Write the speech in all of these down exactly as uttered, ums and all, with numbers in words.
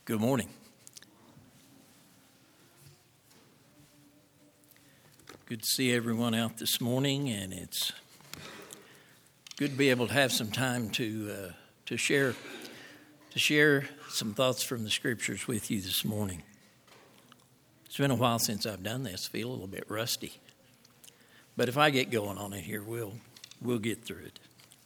Good morning. Good to see everyone out this morning, and it's good to be able to have some time to uh, to share to share some thoughts from the Scriptures with you this morning. It's been a while since I've done this. I feel a little bit rusty, but if I get going on it here, we'll we'll get through it.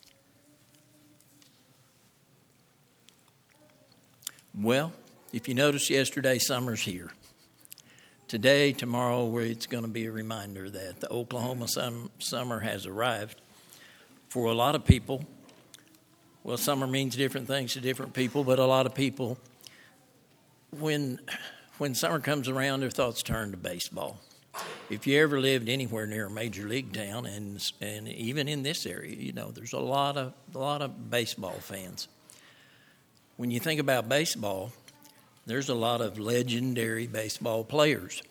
Well, if you noticed yesterday, summer's here. Today, tomorrow, it's going to be a reminder that the Oklahoma sum, summer has arrived. For a lot of people, well, summer means different things to different people, but a lot of people, when when summer comes around, their thoughts turn to baseball. If you ever lived anywhere near a major league town, and and even in this area, you know, there's a lot of a lot of baseball fans. When you think about baseball, there's a lot of legendary baseball players.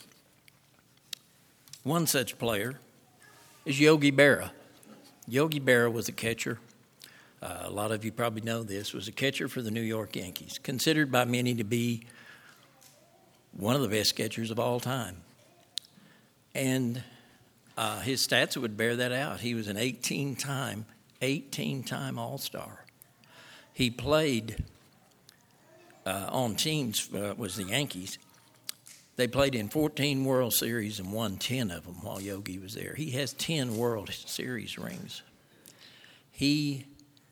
One such player is Yogi Berra. Yogi Berra was a catcher. Uh, a lot of you probably know this. Was a catcher for the New York Yankees, considered by many to be one of the best catchers of all time. And uh, his stats would bear that out. He was an eighteen-time, eighteen-time All-Star. He played Uh, on teams uh, was the Yankees. They played in fourteen World Series and won ten of them while Yogi was there. He has ten World Series rings. He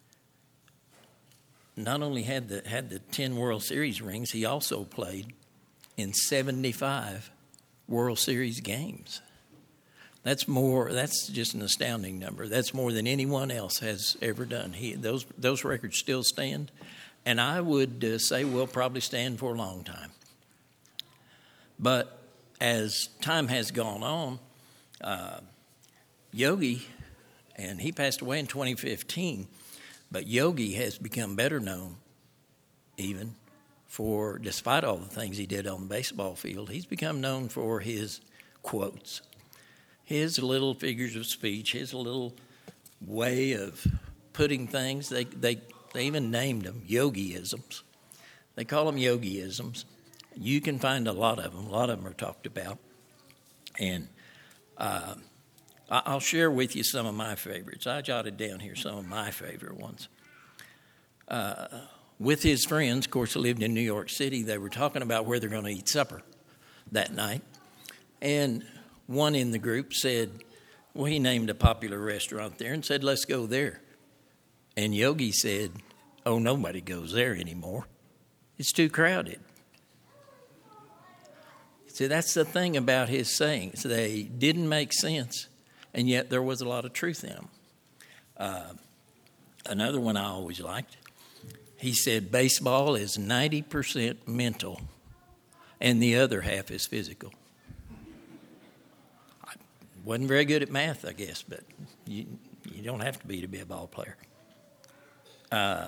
not only had the had the ten World Series rings, he also played in seventy-five World Series games. That's more. That's just an astounding number. That's more than anyone else has ever done. He those those records still stand. And I would uh, say will probably stand for a long time. But as time has gone on, uh, Yogi, and he passed away in twenty fifteen, but Yogi has become better known even for, despite all the things he did on the baseball field, he's become known for his quotes, his little figures of speech, his little way of putting things. They they. They even named them Yogiisms. They call them Yogiisms. You can find a lot of them. A lot of them are talked about. And uh, I'll share with you some of my favorites. I jotted down here some of my favorite ones. Uh, with his friends, of course, he lived in New York City. They were talking about where they're going to eat supper that night. And one in the group said, well, he named a popular restaurant there and said, let's go there. And Yogi said, oh, nobody goes there anymore. It's too crowded. See, that's the thing about his sayings. They didn't make sense, and yet there was a lot of truth in them. Uh, another one I always liked, he said, baseball is ninety percent mental, and the other half is physical. I wasn't very good at math, I guess, but you, you don't have to be to be a ball player. Uh,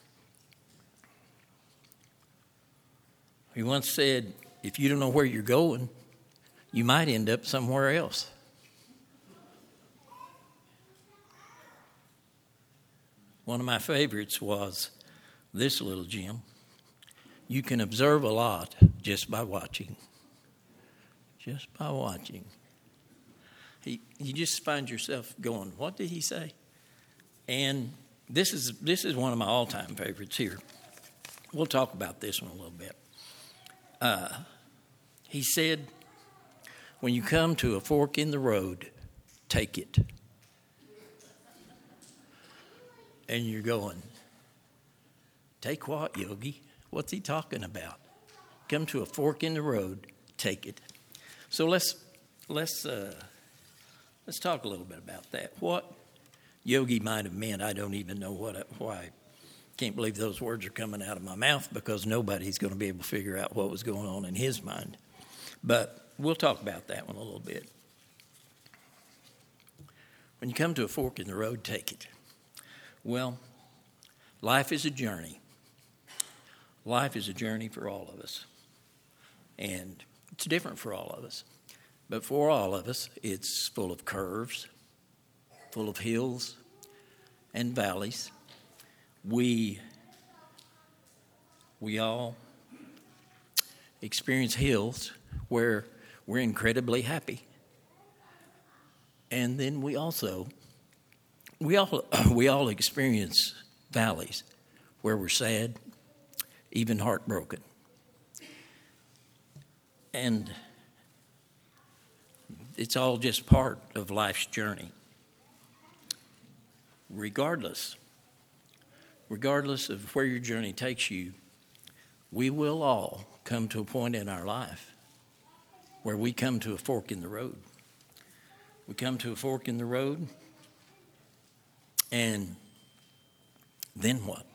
he once said, if you don't know where you're going, you might end up somewhere else. One of my favorites was this little gem. You can observe a lot just by watching. Just by watching. He, you just find yourself going, what did he say? And This is this is one of my all-time favorites here. We'll talk about this one a little bit. Uh, he said, when you come to a fork in the road, take it. And you're going, take what, Yogi? What's he talking about? Come to a fork in the road, take it. So let's let's uh, let's talk a little bit about that. What Yogi might have meant, I don't even know what why. I can't believe those words are coming out of my mouth because nobody's going to be able to figure out what was going on in his mind. But we'll talk about that one a little bit. When you come to a fork in the road, take it. Well, life is a journey. Life is a journey for all of us. And it's different for all of us. But for all of us, it's full of curves, full of hills and valleys. We we all experience hills where we're incredibly happy. And then we also, we all, we all experience valleys where we're sad, even heartbroken. And it's all just part of life's journey. Regardless, regardless of where your journey takes you, we will all come to a point in our life where we come to a fork in the road. We come to a fork in the road, and then what?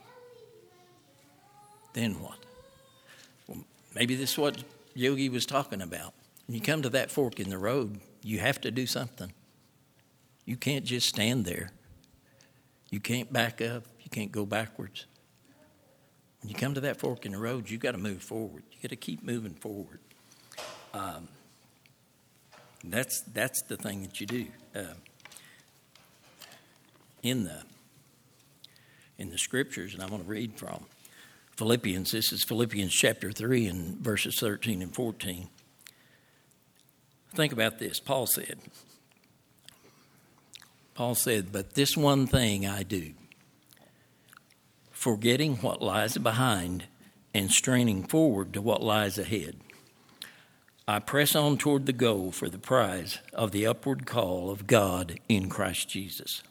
Then what? Well, maybe this is what Yogi was talking about. When you come to that fork in the road, you have to do something. You can't just stand there. You can't back up. You can't go backwards. When you come to that fork in the road, you've got to move forward. You've got to keep moving forward. Um, that's that's the thing that you do. Uh, in the in the scriptures, and I want to read from Philippians. This is Philippians chapter three and verses thirteen and fourteen. Think about this. Paul said, Paul said, but this one thing I do, forgetting what lies behind and straining forward to what lies ahead. I press on toward the goal for the prize of the upward call of God in Christ Jesus.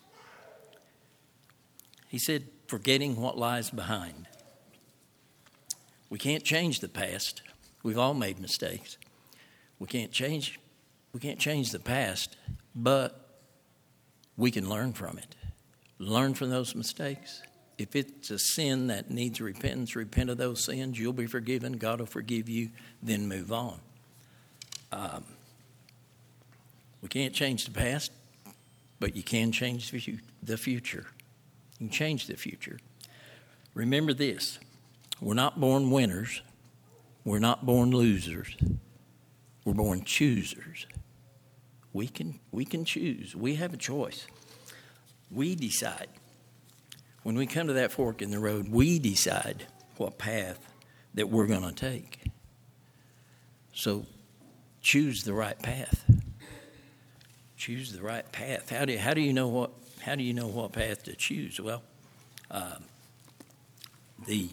He said, forgetting what lies behind. We can't change the past. We've all made mistakes. We can't change, we can't change the past, but we can learn from it. Learn from those mistakes. If it's a sin that needs repentance, repent of those sins. You'll be forgiven. God will forgive you. Then move on. Um, we can't change the past, but you can change the future. You can change the future. Remember this. We're not born winners. We're not born losers. We're born choosers. We can, we can choose. We have a choice. We decide. When we come to that fork in the road, we decide what path that we're going to take. So choose the right path. Choose the right path. How do how do you know what how do you know what path to choose? Well, uh, the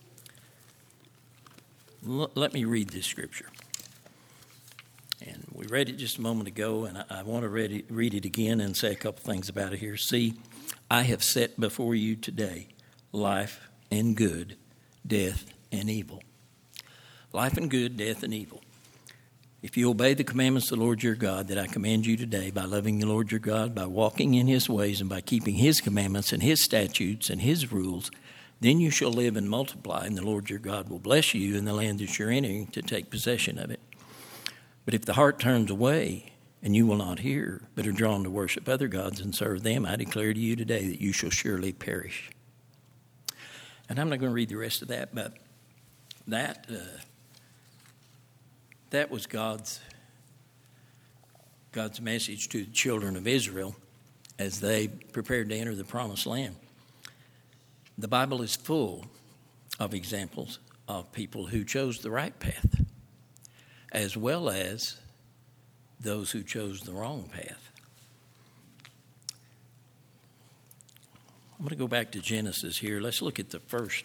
l- let me read this scripture. And we read it just a moment ago, and I, I want to read it, read it again and say a couple things about it here. See, I have set before you today life and good, death and evil. Life and good, death and evil. If you obey the commandments of the Lord your God that I command you today, by loving the Lord your God, by walking in his ways, and by keeping his commandments and his statutes and his rules, then you shall live and multiply, and the Lord your God will bless you in the land that you're entering to take possession of it. But if the heart turns away, and you will not hear, but are drawn to worship other gods and serve them, I declare to you today that you shall surely perish. And I'm not going to read the rest of that, but that uh, that was God's God's message to the children of Israel as they prepared to enter the promised land. The Bible is full of examples of people who chose the right path, as well as those who chose the wrong path. I'm going to go back to Genesis here. Let's look at the first,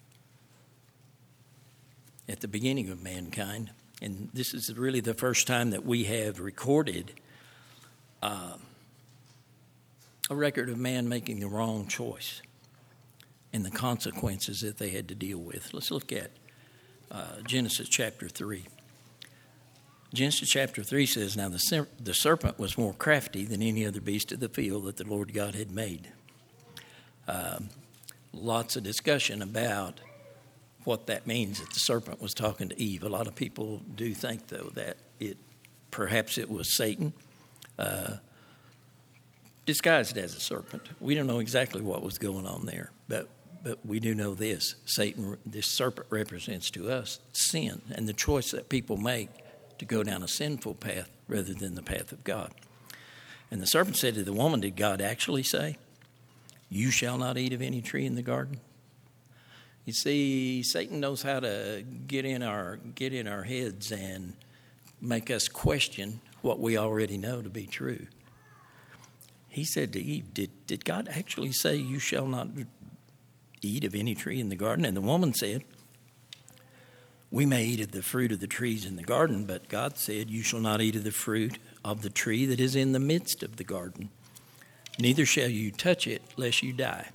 at the beginning of mankind. And this is really the first time that we have recorded uh, a record of man making the wrong choice and the consequences that they had to deal with. Let's look at uh, Genesis chapter three. Genesis chapter three says, Now the, ser- the serpent was more crafty than any other beast of the field that the Lord God had made. Um, lots of discussion about what that means that the serpent was talking to Eve. A lot of people do think, though, that it perhaps it was Satan uh, disguised as a serpent. We don't know exactly what was going on there, but but we do know this. Satan, this serpent represents to us sin and the choice that people make to go down a sinful path rather than the path of God. And the serpent said to the woman, did God actually say, you shall not eat of any tree in the garden? You see, Satan knows how to get in our get in our heads and make us question what we already know to be true. He said to Eve, did, did God actually say you shall not eat of any tree in the garden? And the woman said, we may eat of the fruit of the trees in the garden, but God said, you shall not eat of the fruit of the tree that is in the midst of the garden. Neither shall you touch it, lest you die.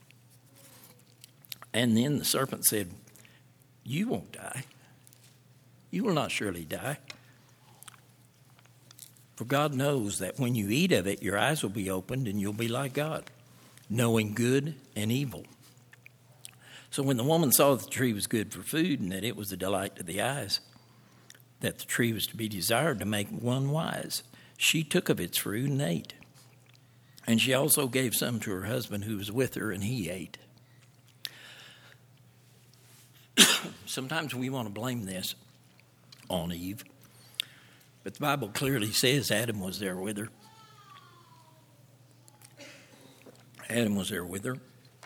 And then the serpent said, you won't die. You will not surely die. For God knows that when you eat of it, your eyes will be opened and you'll be like God, knowing good and evil. So when the woman saw that the tree was good for food and that it was a delight to the eyes, that the tree was to be desired to make one wise, she took of its fruit and ate. And she also gave some to her husband who was with her, and he ate. Sometimes we want to blame this on Eve. But the Bible clearly says Adam was there with her. Adam was there with her.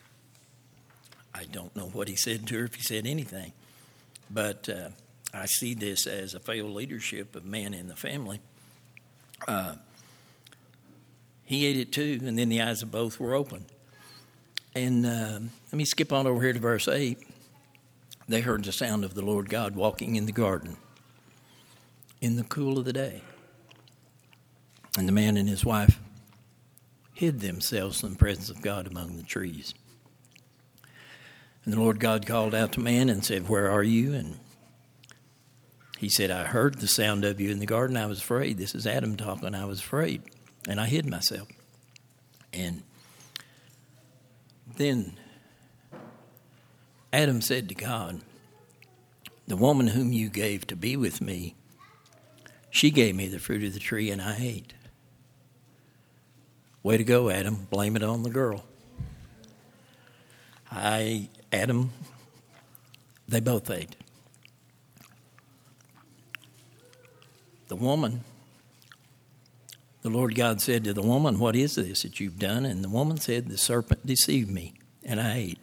I don't know what he said to her, if he said anything. But uh, I see this as a failed leadership of man in the family. Uh, he ate it too, and then the eyes of both were open. And uh, let me skip on over here to verse eight. They heard the sound of the Lord God walking in the garden in the cool of the day. And the man and his wife hid themselves from the presence of God among the trees. And the Lord God called out to man and said, where are you? And he said, I heard the sound of you in the garden. I was afraid. This is Adam talking. I was afraid. And I hid myself. And then Adam said to God, the woman whom you gave to be with me, she gave me the fruit of the tree and I ate. Way to go, Adam. Blame it on the girl. I, Adam, they both ate. The woman, the Lord God said to the woman, what is this that you've done? And the woman said, the serpent deceived me and I ate.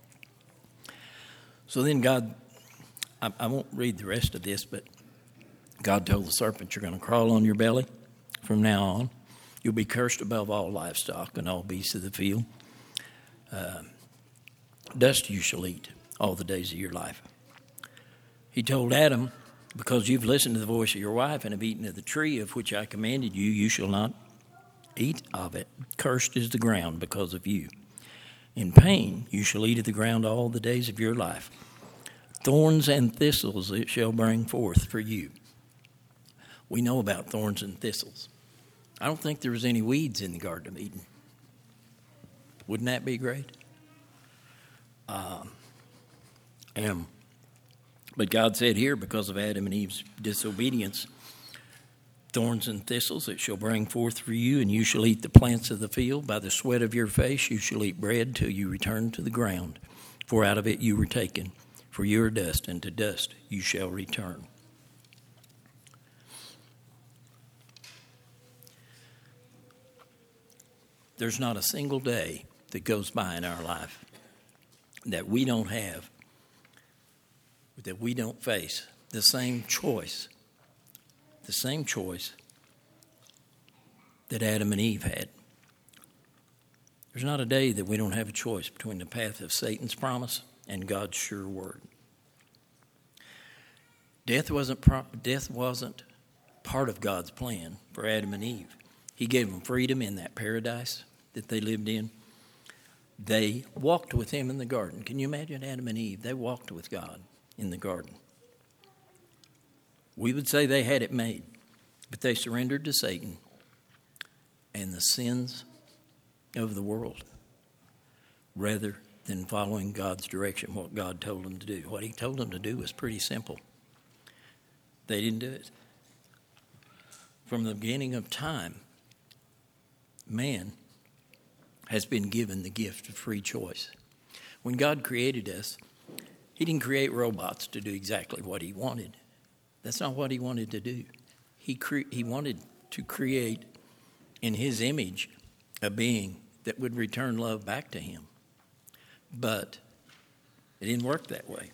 So then God, I, I won't read the rest of this, but God told the serpent, you're going to crawl on your belly from now on. You'll be cursed above all livestock and all beasts of the field. Uh, dust you shall eat all the days of your life. He told Adam, because you've listened to the voice of your wife and have eaten of the tree of which I commanded you, you shall not eat of it. Cursed is the ground because of you. In pain you shall eat of the ground all the days of your life. Thorns and thistles it shall bring forth for you. We know about thorns and thistles. I don't think there was any weeds in the Garden of Eden. Wouldn't that be great? Um, and, but God said here, because of Adam and Eve's disobedience, thorns and thistles it shall bring forth for you, and you shall eat the plants of the field. By the sweat of your face you shall eat bread till you return to the ground. For out of it you were taken. For you are dust, and to dust you shall return. There's not a single day that goes by in our life that we don't have, that we don't face the same choice, the same choice that Adam and Eve had. There's not a day that we don't have a choice between the path of Satan's promise and God's sure word. Death wasn't pro- death wasn't part of God's plan for Adam and Eve. He gave them freedom in that paradise that they lived in. They walked with him in the garden. Can you imagine Adam and Eve? They walked with God in the garden. We would say they had it made, but they surrendered to Satan and the sins of the world rather than following God's direction, what God told them to do. What he told them to do was pretty simple. They didn't do it. From the beginning of time, man has been given the gift of free choice. When God created us, he didn't create robots to do exactly what he wanted. That's not what he wanted to do. He cre- he wanted to create in his image a being that would return love back to him. But It didn't work that way.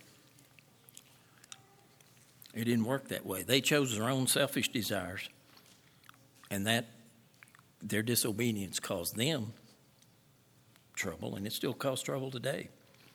It didn't work that way. They chose their own selfish desires, and that their disobedience caused them trouble, and it still causes trouble today.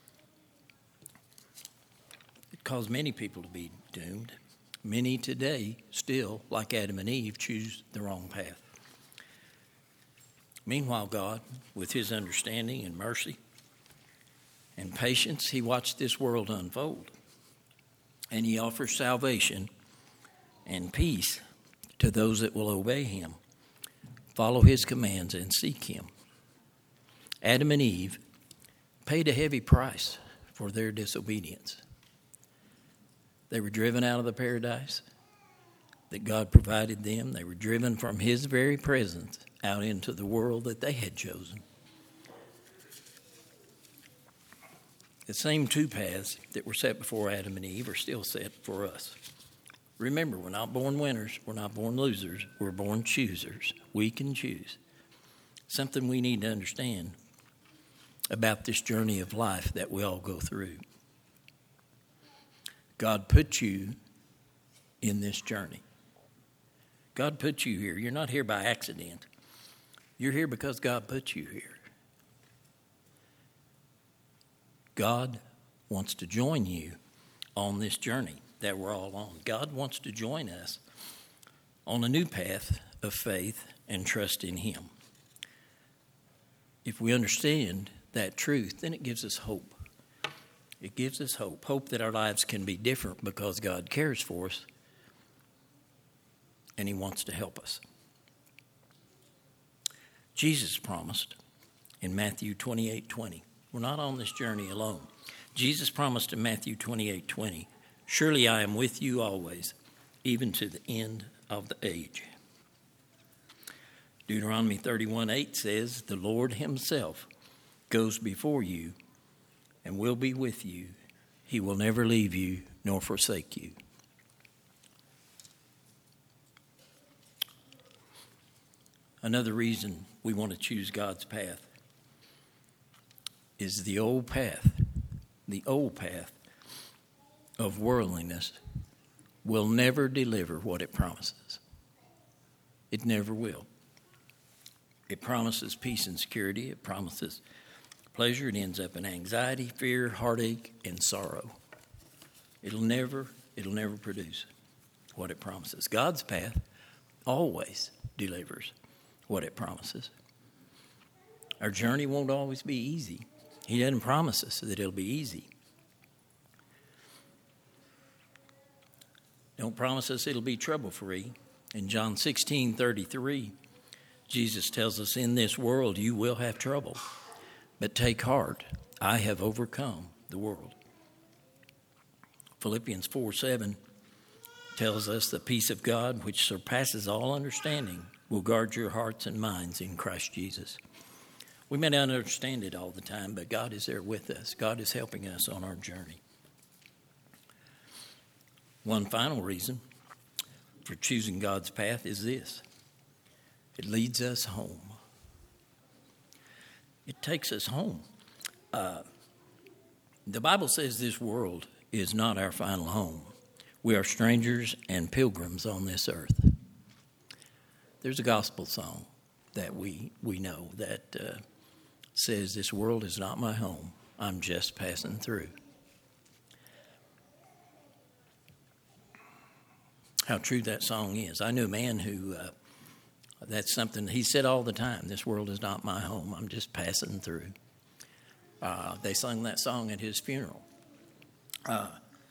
It caused many people to be doomed. Many today still, like Adam and Eve, choose the wrong path. Meanwhile, God, with his understanding and mercy and patience, he watched this world unfold. And he offers salvation and peace to those that will obey him, follow his commands, and seek him. Adam and Eve paid a heavy price for their disobedience. They were driven out of the paradise that God provided them. They were driven from his very presence out into the world that they had chosen. The same two paths that were set before Adam and Eve are still set for us. Remember, we're not born winners. We're not born losers. We're born choosers. We can choose. Something we need to understand about this journey of life that we all go through. God put you in this journey. God put you here. You're not here by accident. You're here because God put you here. God wants to join you on this journey that we're all on. God wants to join us on a new path of faith and trust in him. If we understand that truth, then it gives us hope. It gives us hope. Hope that our lives can be different because God cares for us and he wants to help us. Jesus promised in Matthew twenty-eight twenty. We're not on this journey alone. Jesus promised in Matthew twenty-eight twenty, surely I am with you always, even to the end of the age. Deuteronomy thirty-one eight says, the Lord himself goes before you and will be with you. He will never leave you nor forsake you. Another reason we want to choose God's path is the old path. The old path of worldliness will never deliver what it promises. It never will. It promises peace and security. It promises pleasure. It ends up in anxiety, fear, heartache, and sorrow. It'll never, it'll never produce what it promises. God's path always delivers what it promises. Our journey won't always be easy. He doesn't promise us that it'll be easy. Don't promise us it'll be trouble-free. In John sixteen thirty-three, Jesus tells us, in this world you will have trouble, but take heart, I have overcome the world. Philippians four seven tells us the peace of God, which surpasses all understanding, will guard your hearts and minds in Christ Jesus. We may not understand it all the time, but God is there with us. God is helping us on our journey. One final reason for choosing God's path is this. It leads us home. It takes us home. Uh, the Bible says this world is not our final home. We are strangers and pilgrims on this earth. There's a gospel song that we, we know that uh, says, this world is not my home. I'm just passing through. How true that song is. I knew a man who, uh, that's something he said all the time, this world is not my home. I'm just passing through. Uh, they sung that song at his funeral. Uh,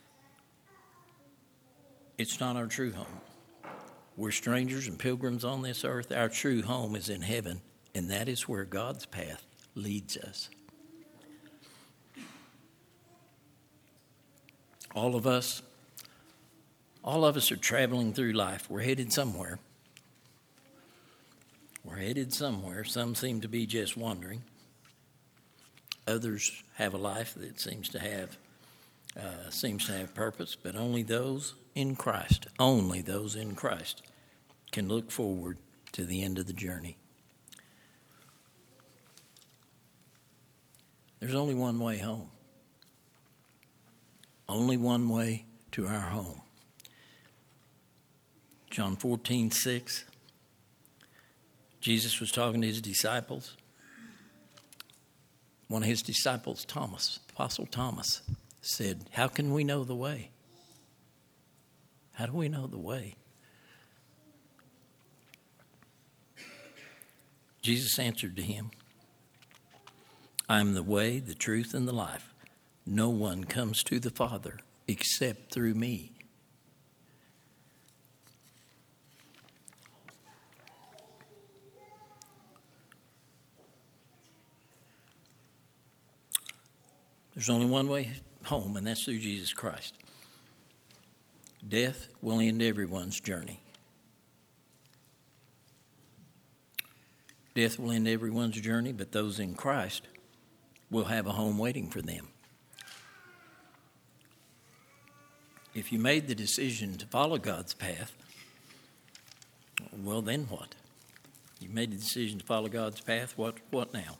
it's not our true home. We're strangers and pilgrims on this earth. Our true home is in heaven, and that is where God's path leads us. All of us, all of us are traveling through life. We're headed somewhere. We're headed somewhere. Some seem to be just wandering. Others have a life that seems to have uh, seems to have purpose, but only those in Christ, only those in Christ can look forward to the end of the journey. There's only one way home. Only one way to our home. John fourteen six. Jesus was talking to his disciples. One of his disciples, Thomas, Apostle Thomas, said, "How can we know the way? How do we know the way?" Jesus answered to him, "I am the way, the truth, and the life. No one comes to the Father except through me." There's only one way home, and that's through Jesus Christ. Death will end everyone's journey. Death will end everyone's journey, but those in Christ will have a home waiting for them. If you made the decision to follow God's path, well, then what? You made the decision to follow God's path, what, what now?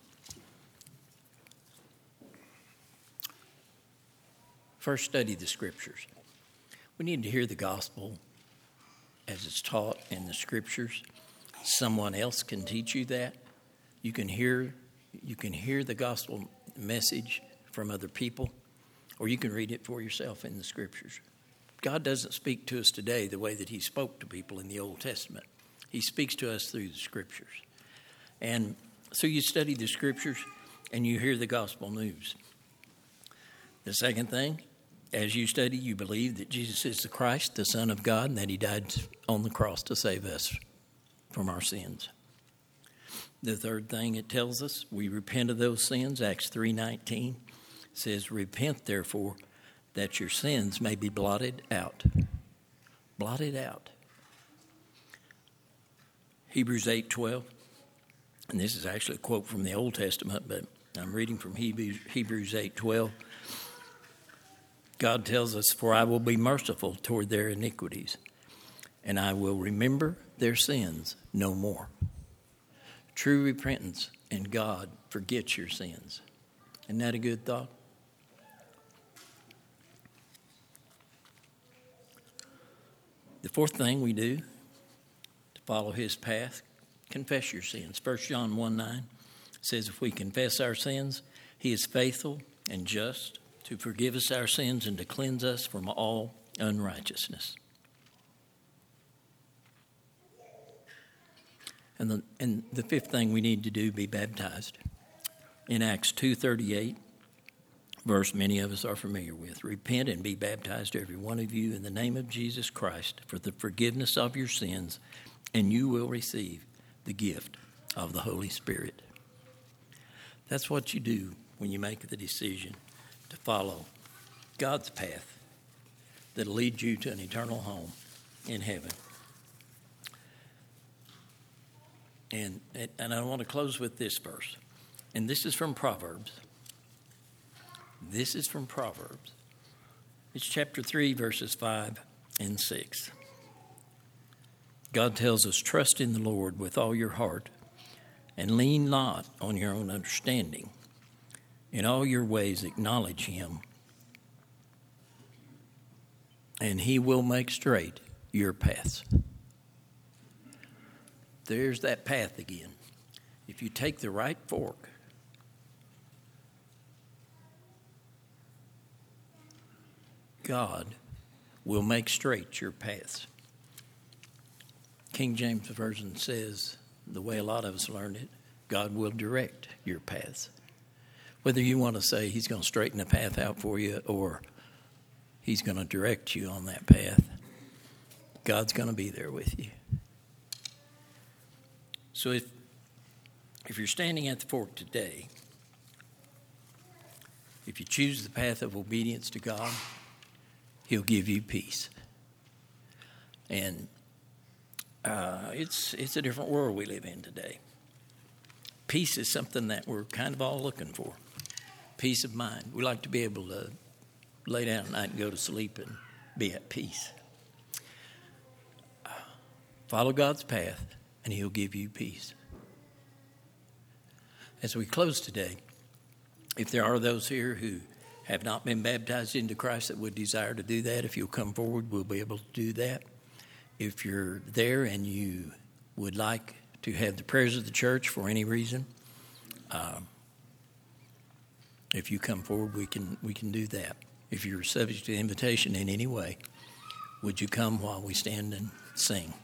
First, study the Scriptures. We need to hear the gospel as it's taught in the Scriptures. Someone else can teach you that. You can hear, you can hear the gospel message from other people, or you can read it for yourself in the Scriptures. God doesn't speak to us today the way that he spoke to people in the Old Testament. He speaks to us through the Scriptures. And so you study the Scriptures and you hear the gospel news. The second thing, as you study, you believe that Jesus is the Christ, the Son of God, and that he died on the cross to save us from our sins. The third thing it tells us, we repent of those sins. Acts three nineteen says, "Repent, therefore, that your sins may be blotted out." Blotted out. Hebrews eight twelve, and this is actually a quote from the Old Testament, but I'm reading from Hebrews eight twelve. God tells us, "For I will be merciful toward their iniquities, and I will remember their sins no more." True repentance and God forgets your sins. Isn't that a good thought? The fourth thing we do to follow his path, confess your sins. First John one nine says, "If we confess our sins, he is faithful and just to forgive us our sins and to cleanse us from all unrighteousness." And the, and the fifth thing we need to do, be baptized. In Acts two thirty-eight, verse many of us are familiar with, "Repent and be baptized, every one of you, in the name of Jesus Christ for the forgiveness of your sins, and you will receive the gift of the Holy Spirit." That's what you do when you make the decision to follow God's path that will lead you to an eternal home in heaven. And, and I want to close with this verse. And this is from Proverbs. This is from Proverbs. It's chapter three, verses five and six. God tells us, "Trust in the Lord with all your heart, and lean not on your own understanding. In all your ways acknowledge him, and he will make straight your paths." There's that path again. If you take the right fork, God will make straight your paths. King James Version says, the way a lot of us learned it, God will direct your paths. Whether you want to say he's going to straighten the path out for you or he's going to direct you on that path, God's going to be there with you. So if if you're standing at the fork today, if you choose the path of obedience to God, he'll give you peace. And uh, it's it's a different world we live in today. Peace is something that we're kind of all looking for. Peace of mind. We like to be able to lay down at night and go to sleep and be at peace. Follow God's path, and he'll give you peace. As we close today, if there are those here who have not been baptized into Christ that would desire to do that, if you'll come forward, we'll be able to do that. If you're there and you would like to have the prayers of the church for any reason, um, if you come forward, we can we can do that. If you're subject to invitation in any way, would you come while we stand and sing?